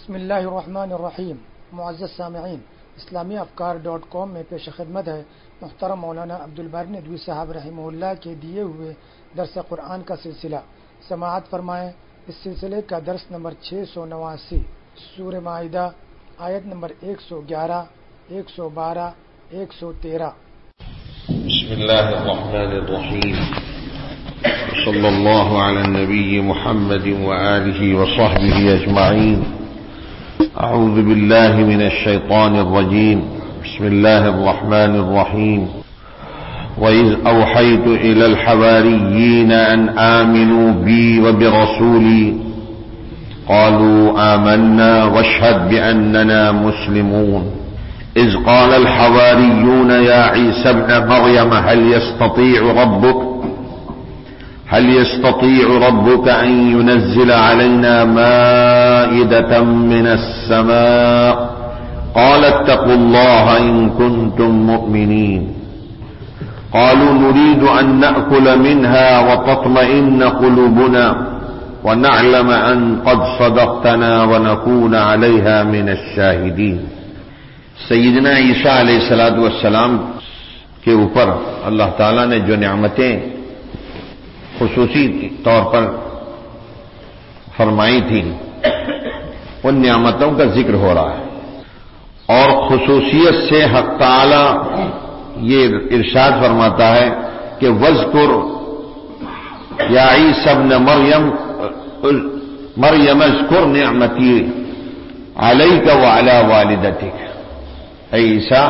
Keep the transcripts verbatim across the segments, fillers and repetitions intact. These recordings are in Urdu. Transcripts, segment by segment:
بسم اللہ الرحمن الرحیم۔ معزز سامعین، اسلامی افکار ڈاٹ کام میں پیش خدمت ہے محترم مولانا عبدالباری ندوی صاحب رحمہ اللہ کے دیے ہوئے درس قرآن کا سلسلہ۔ سماعت فرمائیں۔ اس سلسلے کا درس نمبر چھ سو نواسی، سورہ مائدہ، آیت نمبر ایک سو گیارہ، ایک سو بارہ، ایک سو تیرہ۔ بسم اللہ الرحمن الرحیم، صلی اللہ علی النبی محمد وآلہ وصحبہ اجمعین۔ اعوذ باللہ من الشیطان الرجیم، بسم اللہ الرحمن الرحیم۔ وَإِذْ أَوْحَيْتُ إِلَى الْحَوَارِيِّينَ أَنْ آمِنُوا بِي وَبِرَسُولِي قَالُوا آمَنَّا وَاشْهَدْ بِأَنَّنَا مُسْلِمُونَ إِذْ قَالَ الْحَوَارِيُّونَ يَا عِيسَى ابْنَ مَرْيَمَ هَلْ يَسْتَطِيعُ رَبُّكَ هل يستطيع ربك أن ينزل علينا مائدة من السماء قال اتقوا الله إن كنتم مؤمنين قالوا نريد أن نأكل منها وتطمئن قلوبنا ونعلم أن قد صدقتنا ونكون عليها من الشاهدين۔ سیدنا عیسیٰ علیہ الصلوۃ والسلام کے اوپر اللہ تعالیٰ نے جو نعمتیں خصوصی طور پر فرمائی تھی، ان نعمتوں کا ذکر ہو رہا ہے، اور خصوصیت سے حق تعالی یہ ارشاد فرماتا ہے کہ وَاذْكُرْ يَا عِيسَى ابْنَ مَرْيَمَ مریم اذْكُرْ نِعْمَتِي عَلَيْكَ وَعَلَى وَالِدَتِكَ۔ اے عیسیٰ،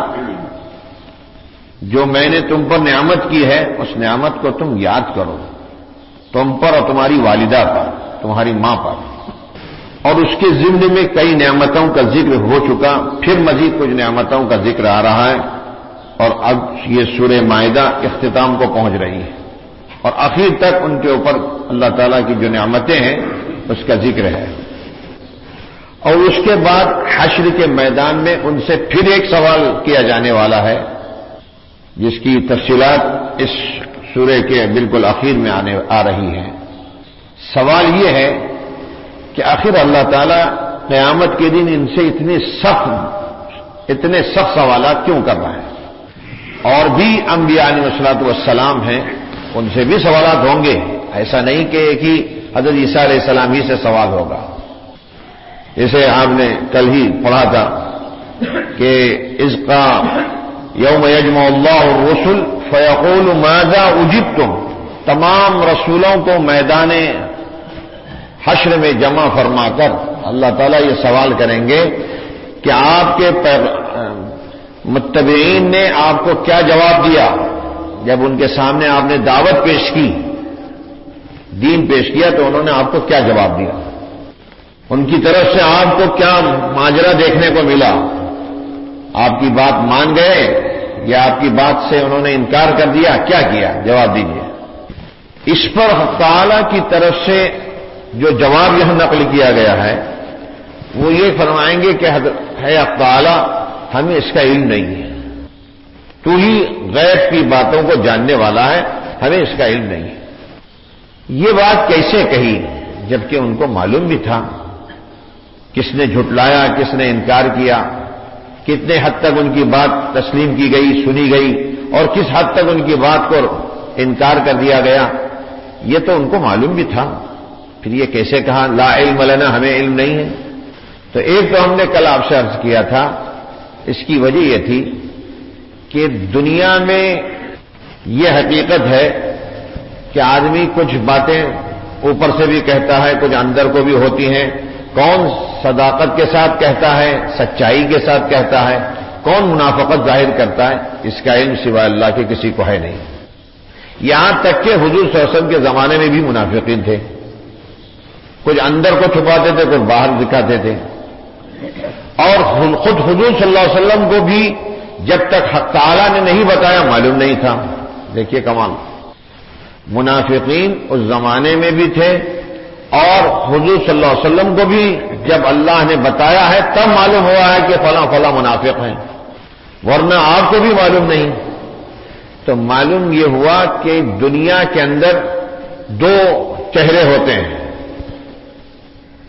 جو میں نے تم پر نعمت کی ہے اس نعمت کو تم یاد کرو، تم پر اور تمہاری والدہ پر، تمہاری ماں پر۔ اور اس کے ضمن میں کئی نعمتوں کا ذکر ہو چکا، پھر مزید کچھ نعمتوں کا ذکر آ رہا ہے، اور اب یہ سورہ مائدہ اختتام کو پہنچ رہی ہے، اور آخر تک ان کے اوپر اللہ تعالیٰ کی جو نعمتیں ہیں اس کا ذکر ہے۔ اور اس کے بعد حشر کے میدان میں ان سے پھر ایک سوال کیا جانے والا ہے، جس کی تفصیلات اس سورہ کے بالکل آخر میں آنے آ رہی ہیں۔ سوال یہ ہے کہ آخر اللہ تعالیٰ قیامت کے دن ان سے اتنے سخت اتنے سخت سوالات کیوں کر رہا ہے؟ اور بھی انبیاء علیہ الصلوۃ والسلام ہیں، ان سے بھی سوالات ہوں گے، ایسا نہیں کہ ایک ہی حضرت عیسیٰ علیہ السلام ہی سے سوال ہوگا۔ جیسے آپ نے کل ہی پڑھا تھا کہ اذ قام یوم یجمع اللہ الرسل فیقول ماذا اجبتم، تمام رسولوں کو میدان حشر میں جمع فرما کر اللہ تعالیٰ یہ سوال کریں گے کہ آپ کے متبعین نے آپ کو کیا جواب دیا جب ان کے سامنے آپ نے دعوت پیش کی، دین پیش کیا، تو انہوں نے آپ کو کیا جواب دیا؟ ان کی طرف سے آپ کو کیا ماجرا دیکھنے کو ملا؟ آپ کی بات مان گئے یا آپ کی بات سے انہوں نے انکار کر دیا؟ کیا کیا؟ جواب دیجیے۔ اس پر حق تعالیٰ کی طرف سے جو جواب یہاں نقل کیا گیا ہے وہ یہ فرمائیں گے کہ ہے حق تعالیٰ، ہمیں اس کا علم نہیں ہے، تو ہی غیب کی باتوں کو جاننے والا ہے، ہمیں اس کا علم نہیں ہے۔ یہ بات کیسے کہی جبکہ ان کو معلوم بھی تھا کس نے جھٹلایا، کس نے انکار کیا، کتنے حد تک ان کی بات تسلیم کی گئی، سنی گئی، اور کس حد تک ان کی بات کو انکار کر دیا گیا، یہ تو ان کو معلوم بھی تھا، پھر یہ کیسے کہا لا علم لنا، ہمیں علم نہیں ہے؟ تو ایک تو ہم نے کل آپ سے عرض کیا تھا، اس کی وجہ یہ تھی کہ دنیا میں یہ حقیقت ہے کہ آدمی کچھ باتیں اوپر سے بھی کہتا ہے، کچھ اندر کو بھی ہوتی ہیں۔ کون صداقت کے ساتھ کہتا ہے، سچائی کے ساتھ کہتا ہے، کون منافقت ظاہر کرتا ہے، اس کا علم سوائے اللہ کے کسی کو ہے نہیں۔ یہاں تک کہ حضور صلی اللہ علیہ وسلم کے زمانے میں بھی منافقین تھے، کچھ اندر کو چھپاتے تھے، کچھ باہر دکھاتے تھے، اور خود حضور صلی اللہ علیہ وسلم کو بھی جب تک حق تعالیٰ نے نہیں بتایا معلوم نہیں تھا۔ دیکھیے کمال، منافقین اس زمانے میں بھی تھے، اور حضور صلی اللہ علیہ وسلم کو بھی جب اللہ نے بتایا ہے تب معلوم ہوا ہے کہ فلاں فلاں منافق ہیں، ورنہ آپ کو بھی معلوم نہیں۔ تو معلوم یہ ہوا کہ دنیا کے اندر دو چہرے ہوتے ہیں،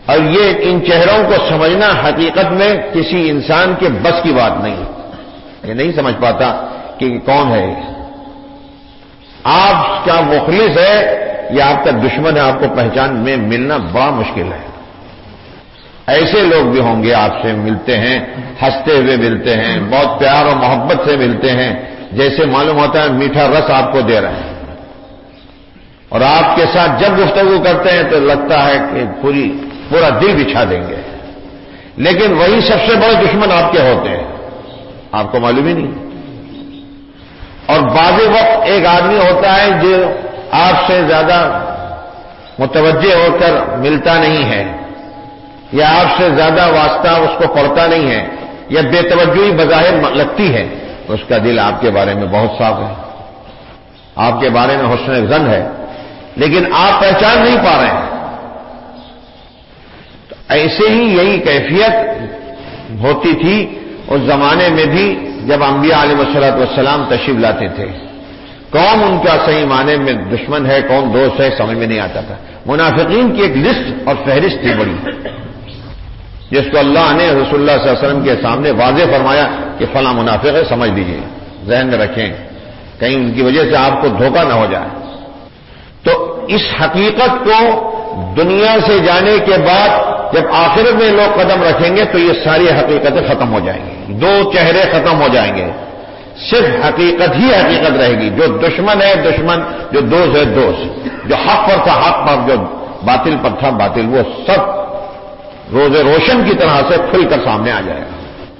اور یہ ان چہروں کو سمجھنا حقیقت میں کسی انسان کے بس کی بات نہیں، یہ نہیں سمجھ پاتا کہ کون ہے، آپ کا مخلص ہے یا آپ کا دشمن ہے، آپ کو پہچان میں ملنا بڑا مشکل ہے۔ ایسے لوگ بھی ہوں گے آپ سے ملتے ہیں، ہنستے ہوئے ملتے ہیں، بہت پیار اور محبت سے ملتے ہیں، جیسے معلوم ہوتا ہے میٹھا رس آپ کو دے رہے ہیں، اور آپ کے ساتھ جب گفتگو کرتے ہیں تو لگتا ہے کہ پوری پورا دل بچھا دیں گے، لیکن وہی سب سے بڑے دشمن آپ کے ہوتے ہیں، آپ کو معلوم ہی نہیں۔ اور بعض وقت ایک آدمی ہوتا ہے جو آپ سے زیادہ متوجہ ہو کر ملتا نہیں ہے، یا آپ سے زیادہ واسطہ اس کو پڑتا نہیں ہے، یا بے توجہی بظاہر لگتی ہے، اس کا دل آپ کے بارے میں بہت صاف ہے، آپ کے بارے میں حسن ظن ہے، لیکن آپ پہچان نہیں پا رہے ہیں۔ تو ایسے ہی یہی کیفیت ہوتی تھی اس زمانے میں بھی جب انبیاء علیہ الصلوۃ والسلام تشریف لاتے تھے، کون ان کا صحیح معنی میں دشمن ہے کون دوست ہے سمجھ میں نہیں آتا تھا۔ منافقین کی ایک لسٹ اور فہرست تھی بڑی، جس کو اللہ نے رسول اللہ صلی اللہ علیہ وسلم کے سامنے واضح فرمایا کہ فلاں منافق ہے، سمجھ لیجیے، ذہن میں رکھیں، کہیں ان کی وجہ سے آپ کو دھوکہ نہ ہو جائے۔ تو اس حقیقت کو دنیا سے جانے کے بعد جب آخرت میں لوگ قدم رکھیں گے تو یہ ساری حقیقتیں ختم ہو جائیں گی، دو چہرے ختم ہو جائیں گے، صرف حقیقت ہی حقیقت رہے گی، جو دشمن ہے دشمن، جو دوست ہے دوست، جو حق پر تھا حق پر، جو باطل پر تھا باطل، وہ سب روز روشن کی طرح سے کھل کر سامنے آ جائے گا،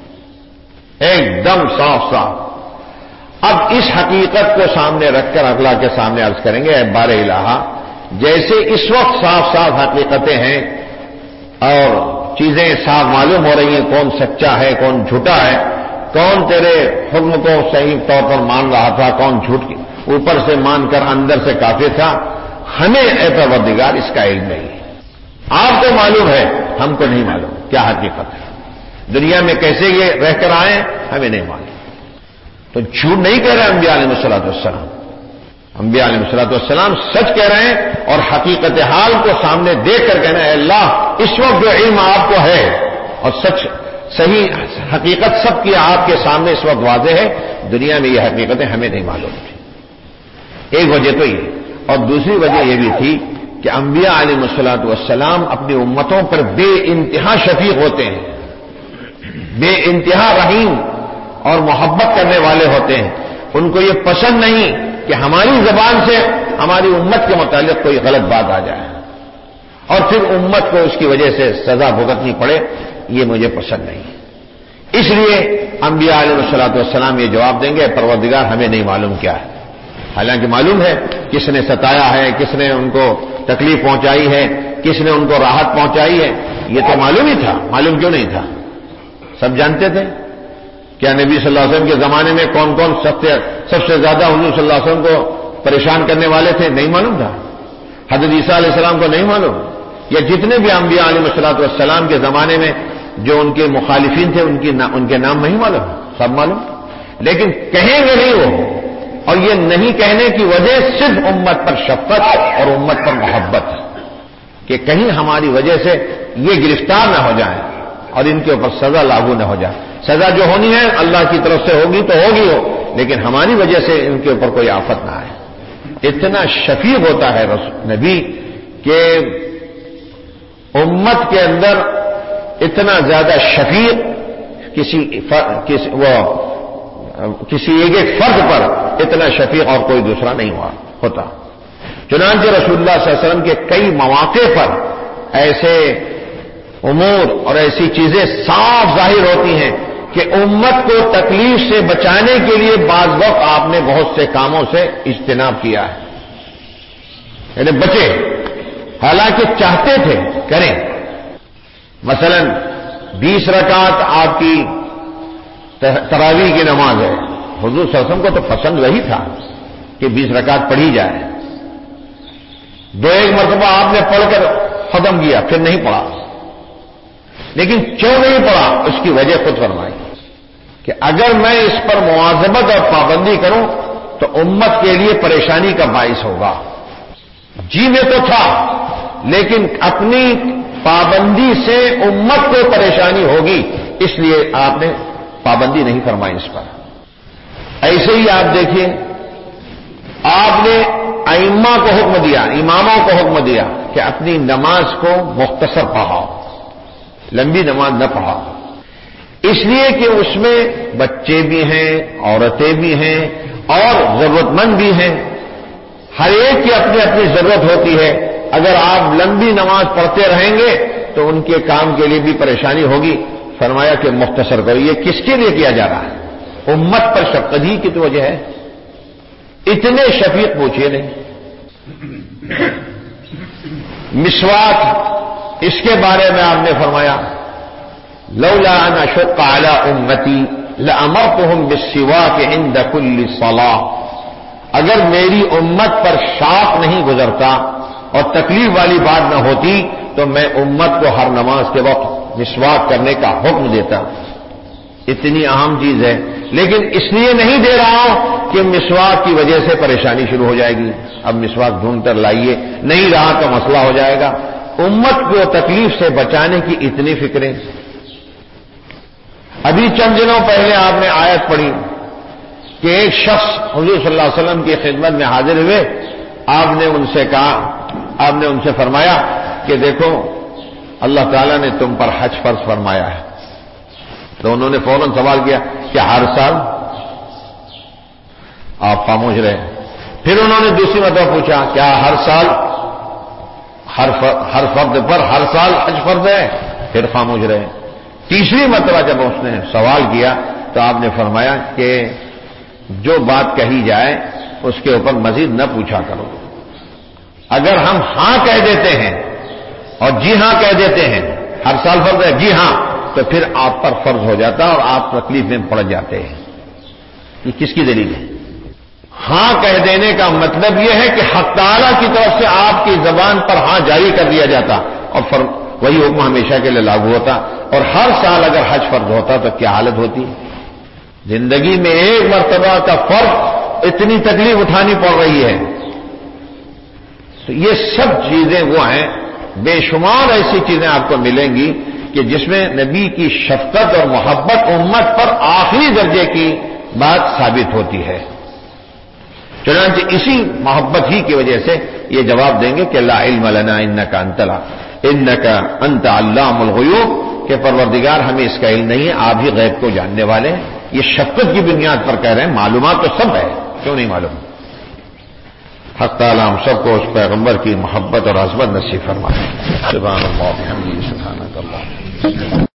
ایک دم صاف صاف۔ اب اس حقیقت کو سامنے رکھ کر اللہ کے سامنے عرض کریں گے، اے بار الہ، جیسے اس وقت صاف صاف حقیقتیں ہیں اور چیزیں صاف معلوم ہو رہی ہیں، کون سچا ہے کون جھوٹا ہے، کون تیرے حکم کو صحیح طور پر مان رہا تھا کون جھوٹ کی اوپر سے مان کر اندر سے کافر تھا، ہمیں اے پروردگار اس کا علم نہیں ہے، آپ کو معلوم ہے ہم کو نہیں معلوم کیا حقیقت ہے، دنیا میں کیسے یہ رہ کر آئے ہمیں نہیں معلوم۔ تو جھوٹ نہیں کہہ رہے انبیاء علیہ الصلوۃ والسلام، انبیاء علیہ الصلوۃ والسلام سچ کہہ رہے ہیں، اور حقیقت حال کو سامنے دیکھ کر کہنا ہے اللہ اس وقت جو علم آپ کو ہے اور سچ صحیح حقیقت سب کی آپ کے سامنے اس وقت واضح ہے، دنیا میں یہ حقیقتیں ہمیں نہیں معلوم تھی۔ ایک وجہ تو یہ، اور دوسری وجہ یہ بھی تھی کہ انبیاء علیہ الصلوۃ والسلام اپنی امتوں پر بے انتہا شفیق ہوتے ہیں، بے انتہا رحیم اور محبت کرنے والے ہوتے ہیں، ان کو یہ پسند نہیں کہ ہماری زبان سے ہماری امت کے متعلق کوئی غلط بات آ جائے اور پھر امت کو اس کی وجہ سے سزا بھگتنی پڑے، یہ مجھے پسند نہیں۔ اس لیے انبیاء علیہ الصلوۃ والسلام یہ جواب دیں گے پروردگار ہمیں نہیں معلوم کیا ہے، حالانکہ معلوم ہے کس نے ستایا ہے، کس نے ان کو تکلیف پہنچائی ہے، کس نے ان کو راحت پہنچائی ہے، یہ تو معلوم ہی تھا، معلوم کیوں نہیں تھا، سب جانتے تھے۔ کیا نبی صلی اللہ علیہ وسلم کے زمانے میں کون کون سب سے سب سے زیادہ حضور صلی اللہ علیہ وسلم کو پریشان کرنے والے تھے، نہیں معلوم تھا، حضرت عیسیٰ علیہ السلام کو نہیں معلوم، یا جتنے بھی انبیاء علیہ الصلوۃ والسلام کے زمانے میں جو ان کے مخالفین تھے ان کی ان کے نام نہیں معلوم، سب معلوم، لیکن کہیں گے نہیں وہ، اور یہ نہیں کہنے کی وجہ صرف امت پر شفقت اور امت پر محبت ہے کہ کہیں ہماری وجہ سے یہ گرفتار نہ ہو جائیں اور ان کے اوپر سزا لاگو نہ ہو جائے، سزا جو ہونی ہے اللہ کی طرف سے ہوگی تو ہوگی ہو، لیکن ہماری وجہ سے ان کے اوپر کوئی آفت نہ آئے۔ اتنا شفیق ہوتا ہے نبی کہ امت کے اندر اتنا زیادہ شفیق کسی کسی وہ کسی ایک ایک فرد پر اتنا شفیق اور کوئی دوسرا نہیں ہوا ہوتا۔ چنانچہ رسول اللہ صلی اللہ علیہ وسلم کے کئی مواقع پر ایسے امور اور ایسی چیزیں صاف ظاہر ہوتی ہیں کہ امت کو تکلیف سے بچانے کے لیے بعض وقت آپ نے بہت سے کاموں سے اجتناب کیا ہے، یعنی بچے، حالانکہ چاہتے تھے کریں۔ مثلا بیس رکعت آپ کی تراویح کی نماز ہے، حضور صلی اللہ علیہ وسلم کو تو پسند وہی تھا کہ بیس رکعت پڑھی جائے، دو ایک مرتبہ آپ نے پڑھ کر ختم کیا پھر نہیں پڑھا، لیکن کیوں نہیں پڑھا اس کی وجہ خود فرمائی کہ اگر میں اس پر مواظبت اور پابندی کروں تو امت کے لیے پریشانی کا باعث ہوگا۔ جی میں تو تھا لیکن اپنی پابندی سے امت کو پریشانی ہوگی، اس لیے آپ نے پابندی نہیں فرمائی اس پر۔ ایسے ہی آپ دیکھیے، آپ نے ائمہ کو حکم دیا، اماموں کو حکم دیا کہ اپنی نماز کو مختصر پڑھاؤ، لمبی نماز نہ پڑھاؤ، اس لیے کہ اس میں بچے بھی ہیں، عورتیں بھی ہیں اور ضرورت مند بھی ہیں، ہر ایک کی اپنی اپنی ضرورت ہوتی ہے۔ اگر آپ لمبی نماز پڑھتے رہیں گے تو ان کے کام کے لیے بھی پریشانی ہوگی، فرمایا کہ مختصر کرو۔ یہ کس کے لیے کیا جا رہا ہے؟ امت پر شفقت ہی کی تو وجہ ہے۔ اتنے شفیق پوچھئے نہیں۔ مسواک، اس کے بارے میں آپ نے فرمایا لولا ان اشق علی امتی لامرتهم بالسواک عند كل صلاۃ، اگر میری امت پر شاق نہیں گزرتا اور تکلیف والی بات نہ ہوتی تو میں امت کو ہر نماز کے وقت مسواک کرنے کا حکم دیتا۔ اتنی اہم چیز ہے، لیکن اس لیے نہیں دے رہا ہوں کہ مسواک کی وجہ سے پریشانی شروع ہو جائے گی، اب مسواک ڈھونڈ کر لائیے، نہیں رہا تو مسئلہ ہو جائے گا۔ امت کو تکلیف سے بچانے کی اتنی فکریں۔ ابھی چند دنوں پہلے آپ نے آیت پڑھی کہ ایک شخص حضور صلی اللہ علیہ وسلم کی خدمت میں حاضر ہوئے، آپ نے ان سے کہا، آپ نے ان سے فرمایا کہ دیکھو اللہ تعالیٰ نے تم پر حج فرض فرمایا ہے۔ تو انہوں نے فوراً سوال کیا کہ ہر سال؟ آپ خاموش رہے۔ پھر انہوں نے دوسری مرتبہ پوچھا کیا ہر سال ہر ہر فرد پر ہر سال حج فرض ہے؟ پھر خاموش رہے۔ تیسری مرتبہ جب اس نے سوال کیا تو آپ نے فرمایا کہ جو بات کہی جائے اس کے اوپر مزید نہ پوچھا کرو، اگر ہم ہاں کہہ دیتے ہیں اور جی ہاں کہہ دیتے ہیں ہر سال فرض ہے جی ہاں، تو پھر آپ پر فرض ہو جاتا اور آپ تکلیف میں پڑ جاتے ہیں۔ یہ کس کی دلیل ہے؟ ہاں کہہ دینے کا مطلب یہ ہے کہ حق تعالیٰ کی طرف سے آپ کی زبان پر ہاں جاری کر دیا جاتا اور وہی حکم ہمیشہ کے لیے لاگو ہوتا، اور ہر سال اگر حج فرض ہوتا تو کیا حالت ہوتی؟ زندگی میں ایک مرتبہ کا فرض اتنی تکلیف اٹھانی پڑ رہی ہے۔ تو یہ سب چیزیں وہ ہیں، بے شمار ایسی چیزیں آپ کو ملیں گی کہ جس میں نبی کی شفقت اور محبت امت پر آخری درجے کی بات ثابت ہوتی ہے۔ چنانچہ اسی محبت ہی کی وجہ سے یہ جواب دیں گے کہ لا علم لنا انک انت انک انت علام الغیوب، کہ پروردگار ہمیں اس کا علم نہیں ہے، آپ ہی غیب کو جاننے والے ہیں۔ یہ شفقت کی بنیاد پر کہہ رہے ہیں، معلومات تو سب ہے، کیوں نہیں معلوم؟ حق تعالیٰ ہم سب کو اس پیغمبر کی محبت اور عظمت نصیب فرمائے۔ سبحان اللہ، الحمد للہ، سبحان اللہ۔